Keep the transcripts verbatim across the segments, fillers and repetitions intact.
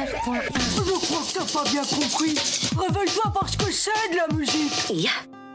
neuf point un. Je crois que t'as pas bien compris. Réveille-toi parce que c'est de la musique. Ja.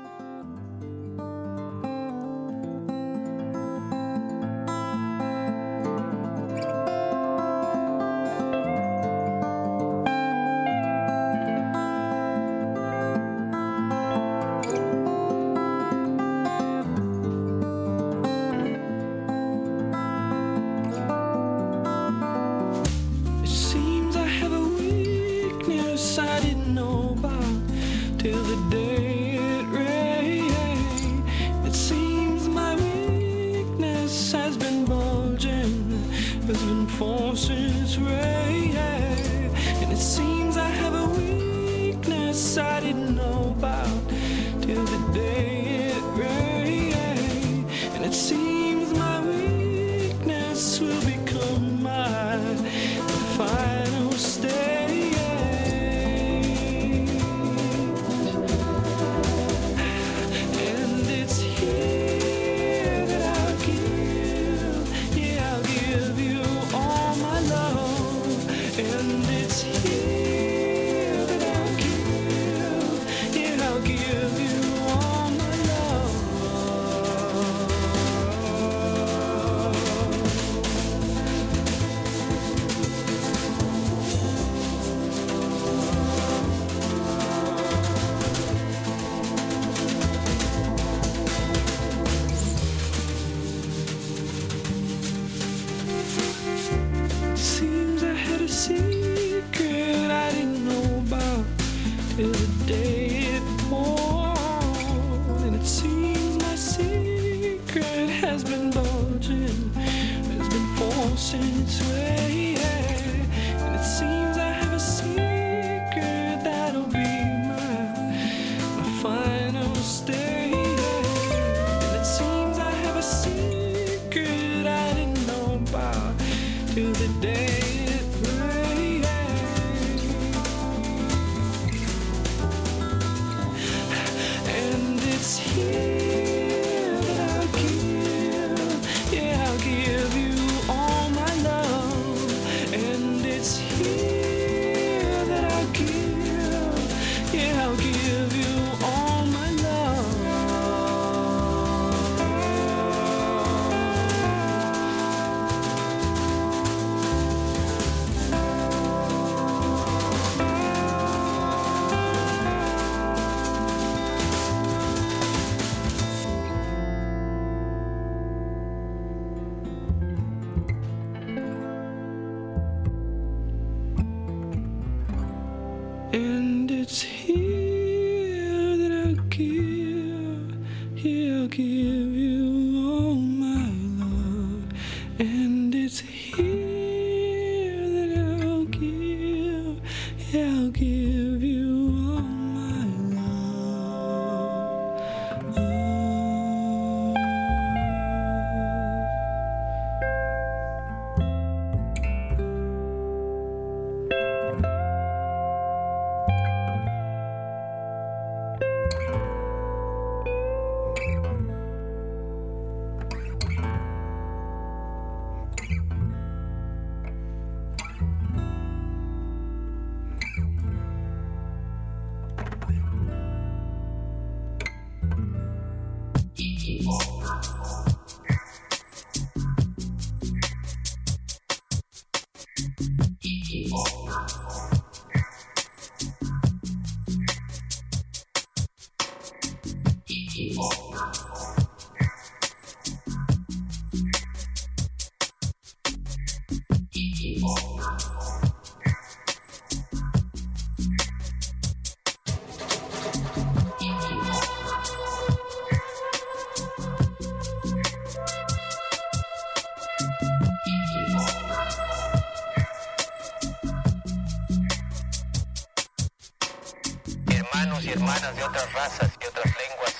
Hermanos y hermanas de otras razas y otras lenguas,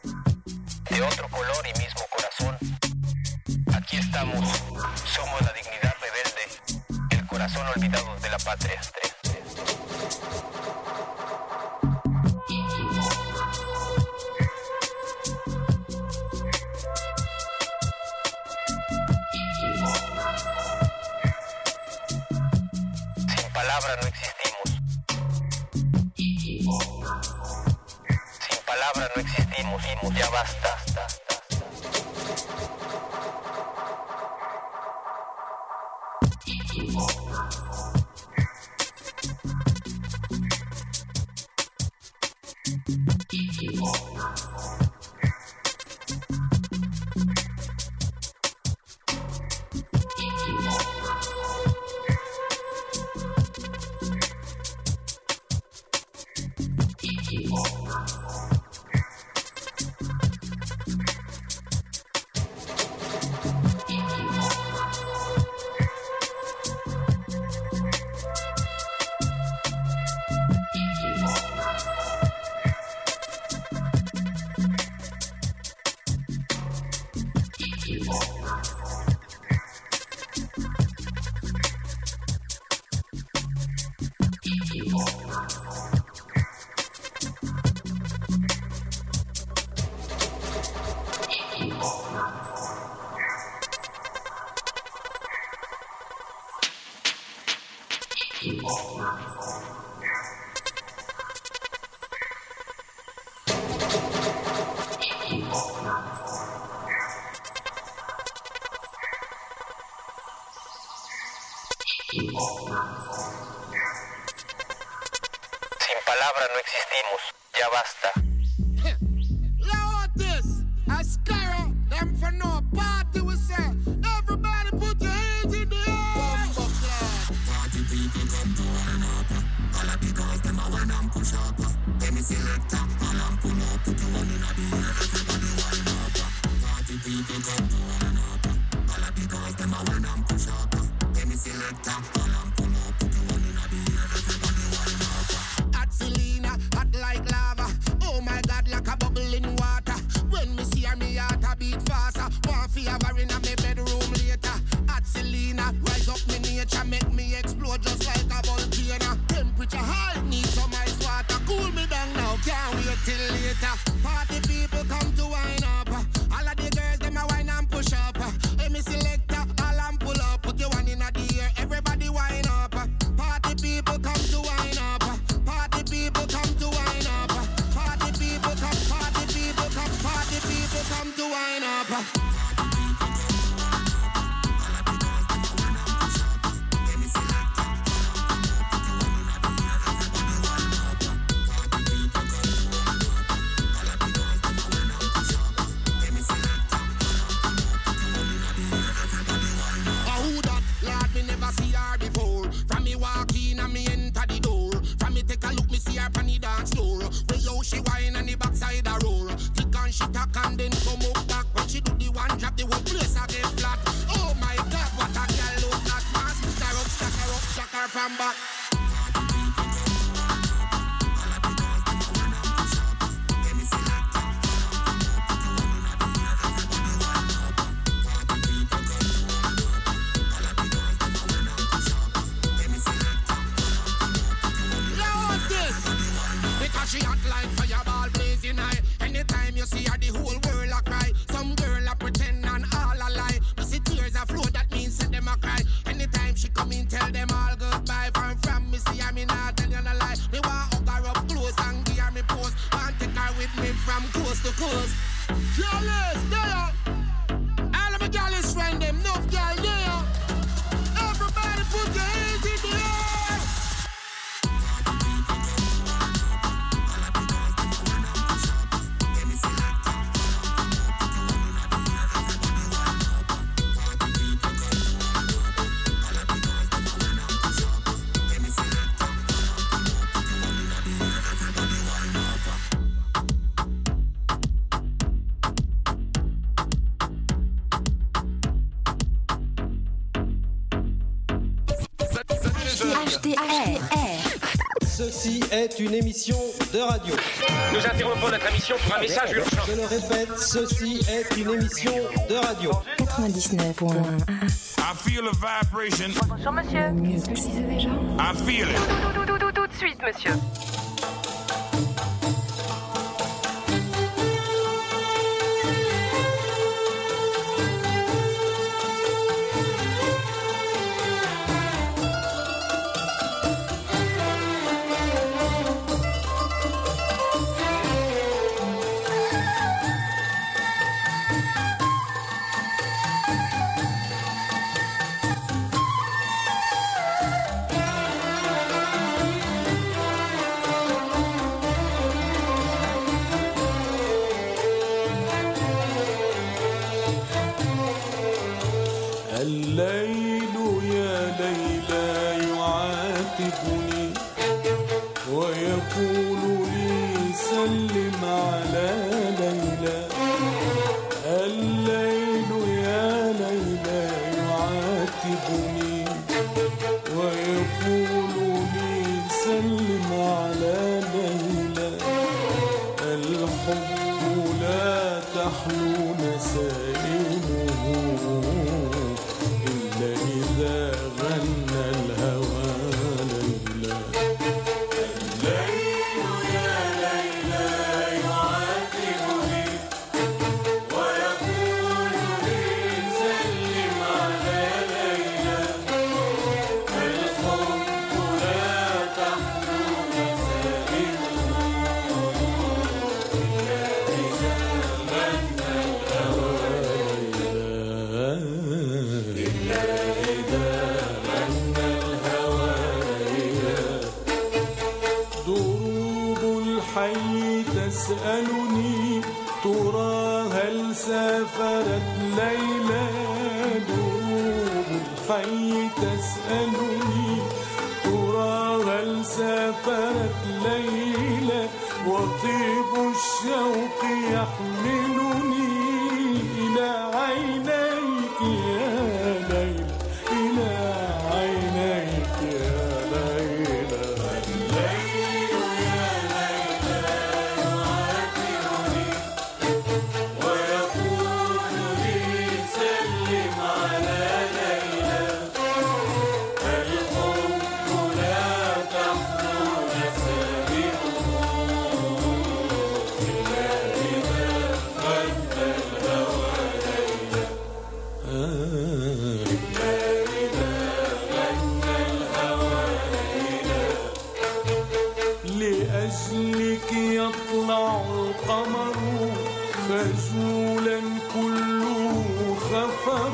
de otro color y mismo corazón, aquí estamos, somos la dignidad rebelde, el corazón olvidado de la patria. Sin palabras palabra no existimos. Sin palabra no existimos, ya basta. Sin palabra no existimos, ya basta. Loud this, a scarrow, them for no party we say. Everybody put your hands in the air. Party people come to wine up. All of the girls them a wine and push up. Any selector, all and pull up. Put your one in the air, everybody wine up. Party people come to wine up. All of the girls them a wine and push up. Any selector, all and pull up. Put your one in the air, everybody wine up. Hot Selena, hot like lava. Oh my God, like a bubble in water. When me see her, me heart a beat faster. Want fi have her in a me bedroom later. Hot Selena, rise up me nature, make me explode just like a volcano. Temperature high, need some ice water. Cool me down now, can't wait till later. Party people come to wine up. All of the girls them a wine and push up. Hey me selector, all and pull up. Put your one in the air, everybody wine up. Party people come to wine up. Party people come to wine up. Party people come, party people come, party people come to wine up. See her before. From me walk in and me enter the door. From me take a look, me see her on the dance floor. Way how she whine and the backside a roar. Tick and she tack and then come up back. When she do the one drop, the whole place a get flat. Oh my God, what a girl look like. Man, stack her up, stack her up, stack her from back. She hot like fireball blazing high. Anytime you see her, the whole world a cry. Some girl a pretend and all a lie. You see tears a flow, that means set them a cry. Anytime she come in, tell them all goodbye. From from me see her, me not tell you no lie. Me want hug her up close and give her me pose. Want take her with me from coast to coast. Jealous, there. All of my jealous friend them, no girl there. Everybody put your hands in the air. H D R. Ceci est une émission de radio. Nous interrompons notre émission pour un message urgent. Je le répète, ceci est une émission de radio. quatre-vingt-dix-neuf point un. I feel a vibration. Bonjour monsieur. Mieux que c'est déjà. I feel it. Tout, tout, tout, tout, tout de suite monsieur. يعاتبني ويقول لي سلم على ليلى. الليل يا ليلى يعاتبني ويقول لي سلم على ليلى. الحب لا تحلو نسائمه إلا إذا غنى الهوى ليلى. الليل يا ليلى يعاتبني ويقول لي سلم على ليلى. الحب لا تحلو نسائمه إلا إذا غنى الهوى ليلى. إلا إذا غنى الهوى ليلى. دروب الحي تسألني ترى هل سافرت ليلى. دروب الحي تسألني ترى هل سافرت ليلى. وطيب الشوق يحملني إلى عينيك يا ليلى. إلى عينيك يا ليلى. الليل يا ليلى يعاتبني ويقول لي سلم على ليلى. الحب لا تحلو نسائمه إلا إذا غنى الهوى ليلى. إلا إذا غنى الهوى ليلى. لأجلك يطلع القمر خجولا كله خفر.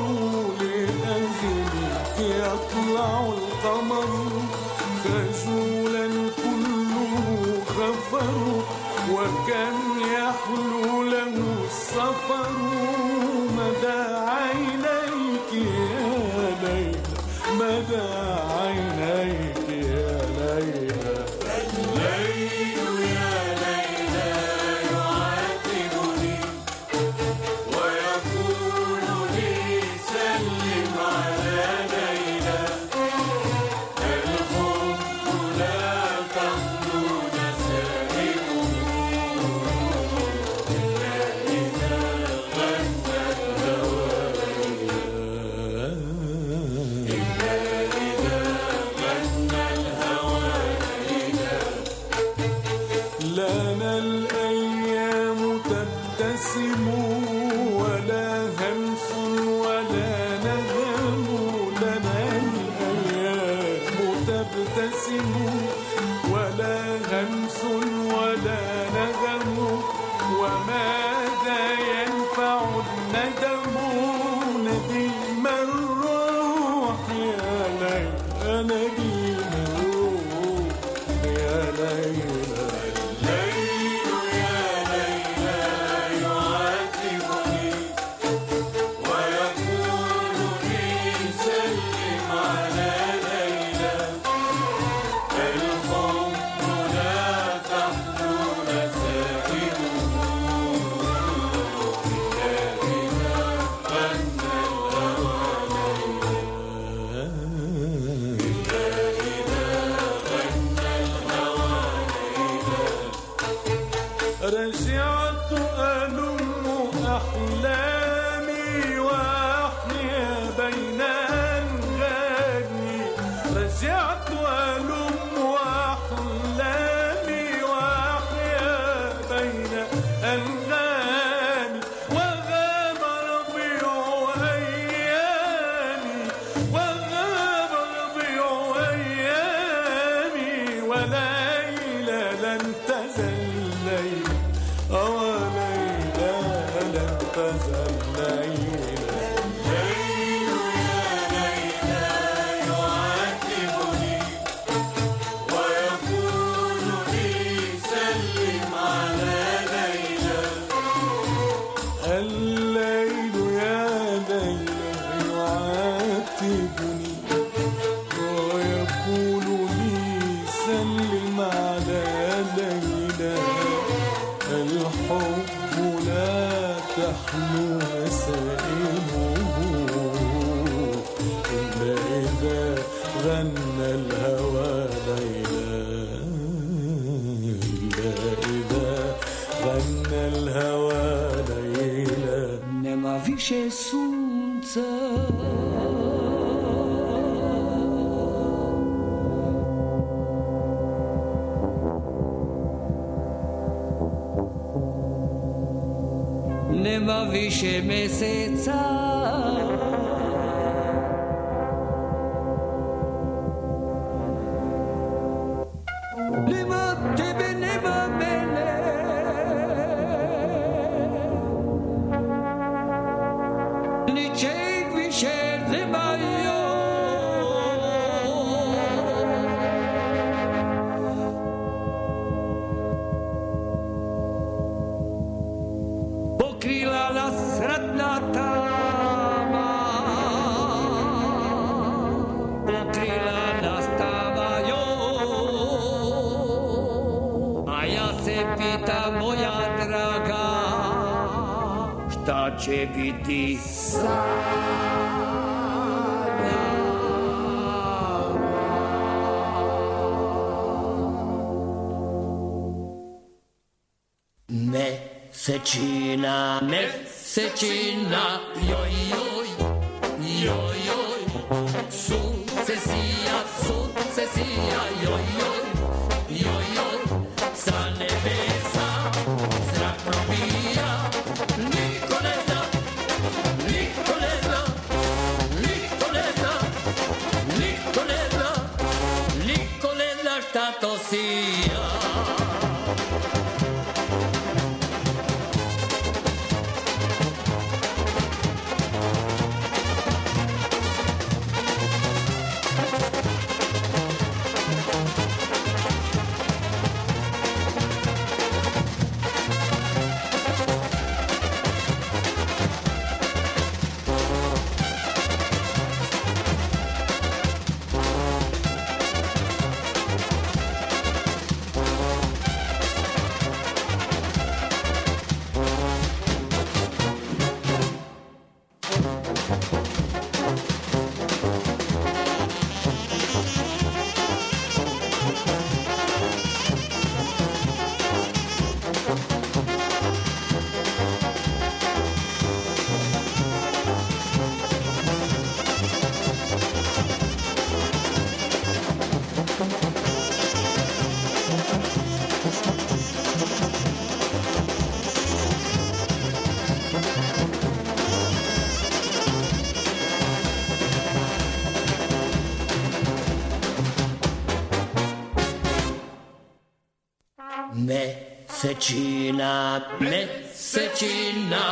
لأجلك يطلع القمر خجولا كله خفر. وكم يحلو له السفر مدى عينيك يا ليلى. مدى عينيك يا ليلى. الليل يا ليلى يعاتبني ويقول لي سلم على ليلى. الحب لا تخلو نسائمه إلا إذا غنى الهوى ليلى. إلا إذا غنى الهوى ليلى. لنا الأيام تبتسم ولا همس ولا نغم. لنا الأيام تبتسم ولا همس ولا نغم. وماذا ينفع الندم نديم الروح يا ليلى. نديم الروح يا ليلى. الليل يا ليلى يعاتبني ويقول لي سلم على ليلى. الحب لا تحلو نسائمه إلا إذا غنى الهوى ليلى. إلا إذا غنى الهوى ليلى. رجعت ألم أحلامي وأحيا بين أنغامي. رجعت ألم أحلامي وأحيا بين أنغامي. وغاب ربيع أيامي وغاب ربيع أيامي. وليلى لن تزل ليلى. أو ليلى لن تزل ليلى. الليل يا ليلى يعاتبني ويقول لي سلم على ليلى. الليل يا ليلى يعاتبني ويقول لي له مسائله إلا إذا غنى الهوى ليلا إلا إذا غنى الهوى ليلا Nema više sunca Nema više meseca Nema tebe, nema mene Ničeg više nema Pokrila nas ratna tama Pokrila nas tama A ja se pitam moja draga Šta će biti sa Mesečina, mesečina, joj, joj, joj, joj, sukcesija, sukcesija, joj, joj, joj, joj, sa nebesa zrak probija, niko ne zna, niko ne zna, niko ne zna, niko ne zna, niko ne zna šta to sija. Mesečina, mesečina,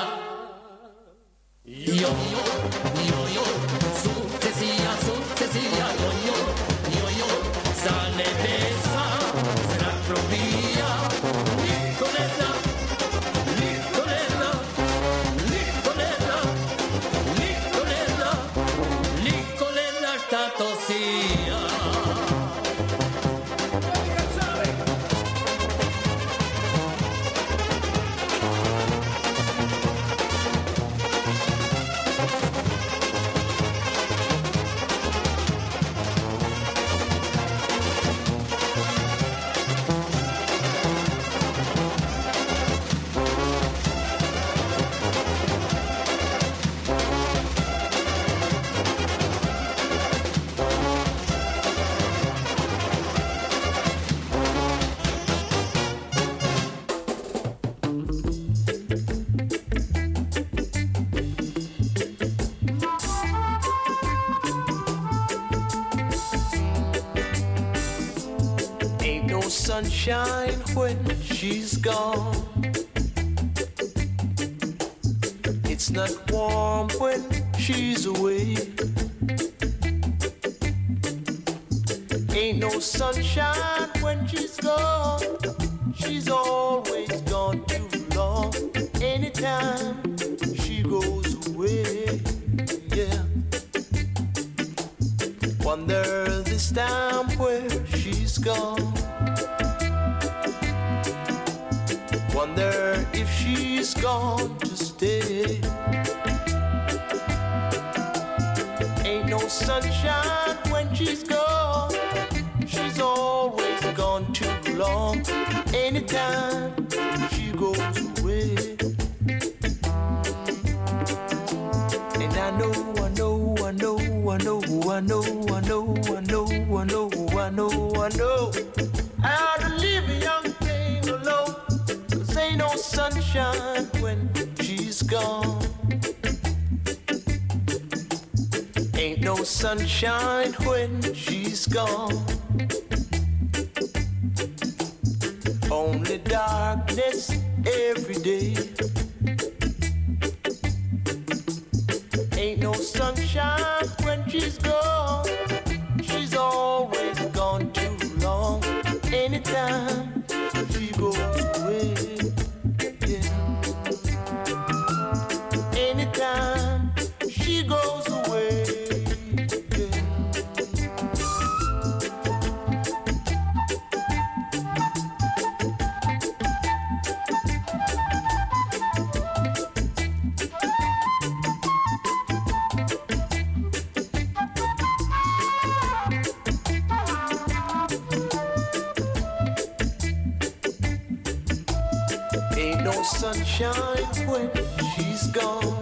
joj, joj, joj, joj, sukcesija, sukcesija, joj, joj, joj, joj, sa nebesa zrak probija, niko ne zna, niko ne zna, niko ne zna, niko ne zna, niko ne zna šta to sija. Sunshine when she's gone. It's not warm when she's away. Ain't no sunshine when she's gone. She's always gone too long. Anytime she goes away, yeah. Wonder this time where she's gone. Wonder if she's gone to stay. sunshine when she's gone. She's always gone too long. Anytime she goes away. And I know, I know, I know, I know, I know, I know, I know, I know, I know, I know. I ought to leave a young thing alone. Cause ain't no sunshine when she's gone. Ain't no sunshine when she's gone. Only darkness every day. Ain't no sunshine when she's gone. She's always gone too long. Anytime she goes away, yeah. Anytime she goes away, yeah. Ain't no sunshine when she's gone.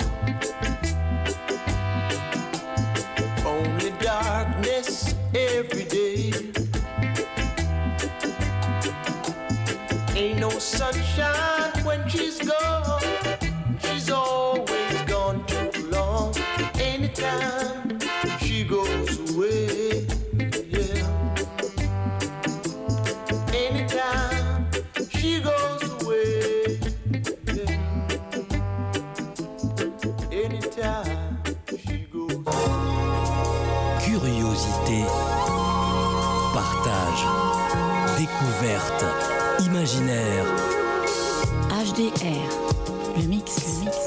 Only darkness every day. Ain't no sunshine when she's gone. She's always gone too long. Anytime she goes away, yeah. Anytime she goes away, yeah. Anytime she goes away. Curiosité, partage, découverte, imaginaire. H D R, le mix, le mix.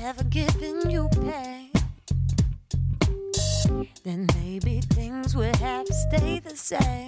never given you pain, then maybe things would have stayed the same.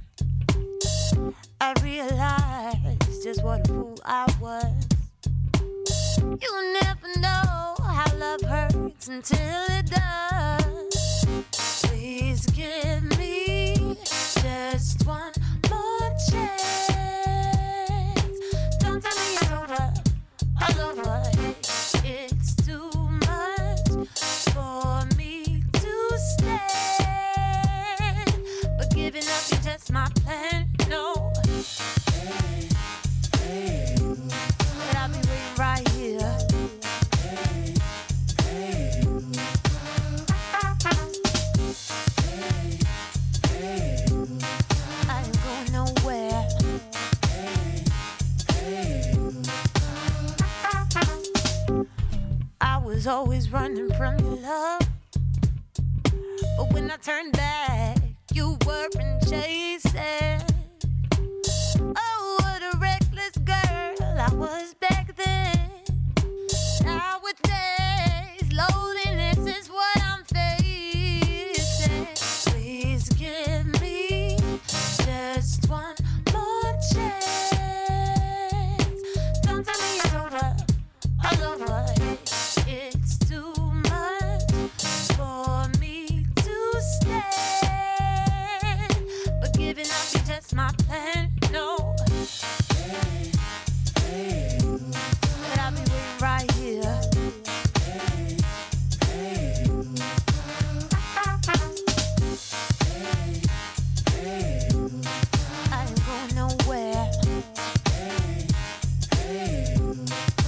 I realized just what a fool I was. You never know how love hurts until it does. Please give me just one more chance. Don't tell me it's over, all over. It's too much for me to stand, but giving up is just my plan. No, hey, hey, but I'll be waiting right here. Hey, hey, hey, I ain't going nowhere. Hey, hey. I was always running from your love, but when I turned back, you weren't chasing.